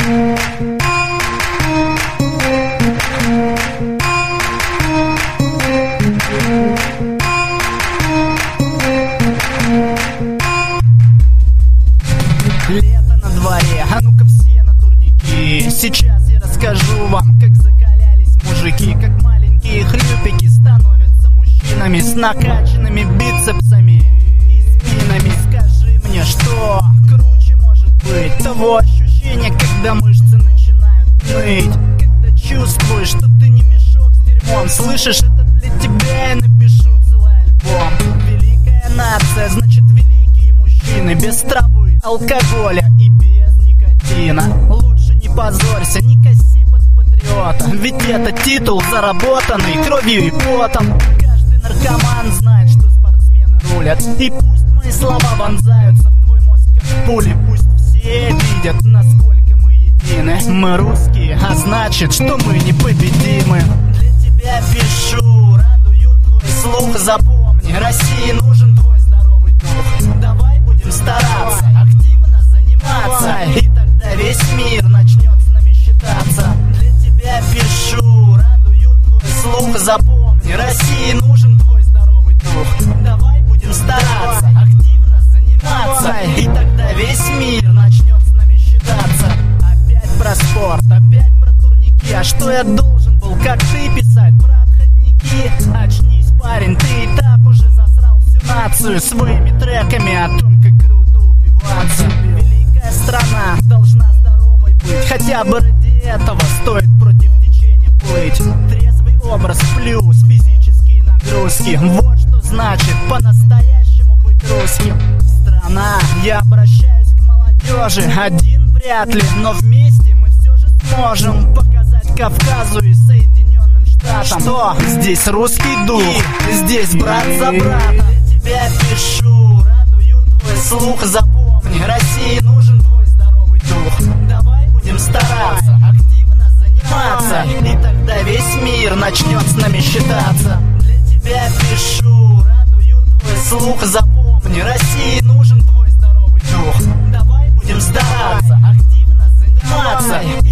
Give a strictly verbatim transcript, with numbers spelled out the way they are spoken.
Лето на дворе, а ну-ка все на турники. Сейчас я расскажу вам, как закалялись мужики, как маленькие хлюпики становятся мужчинами с накачанными бицепсами и спинами. Скажи мне, что круче может быть того ощущения, когда мышцы начинают ныть, когда чувствуешь, что ты не мешок с дерьмом. Слышишь, это для тебя я напишу целый альбом. Великая нация, значит великие мужчины, без травы, алкоголя и без никотина. Лучше не позорься, не коси под патриота, ведь это титул, заработанный кровью и потом. Каждый наркоман знает, что спортсмены рулят, и пусть мои слова вонзаются в твой мозг как пули. Пусть все видят, насколько мы едины. Мы русские, а значит, что мы непобедимы. Для тебя пишу, радую твой слух. Запомни, России нужен твой здоровый дух. Давай будем стараться, активно заниматься, и тогда весь мир начнет с нами считаться. Для тебя пишу, радую твой слух. Запомни, России нужен твой здоровый дух. Давай будем стараться, активно заниматься, и тогда весь мир начнет с нами считаться. Опять про спорт, опять про турники. А что я должен был, как ты, писать про отходники? Очнись, парень, ты и так уже засрал всю нацию своими треками о том, как круто убиваться. Великая страна должна здоровой быть, хотя бы ради этого стоит против течения плыть. Трезвый образ плюс физические нагрузки, вот что значит по-настоящему быть русским. Страна, я обращаюсь к молодежи, один вряд ли, но вместе мы все же сможем показать Кавказу и Соединенным Штатам, что здесь русский дух, здесь брат за брата. Для тебя пишу, радую твой слух. Запомни, России нужен твой здоровый дух. Давай будем стараться, активно заниматься, и тогда весь мир начнет с нами считаться. Для тебя пишу, радую твой слух. Запомни, России нужен твой здоровый дух. Давай будем стараться, активно заниматься,